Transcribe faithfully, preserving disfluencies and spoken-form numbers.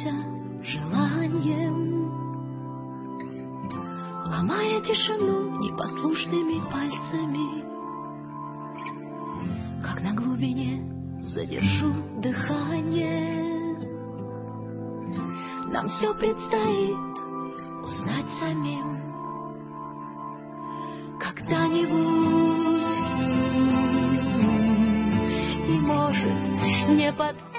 сбудемся желанием, ломая тишину непослушными пальцами. Как на глубине задержу дыхание, нам все предстоит узнать самим когда-нибудь. И может не под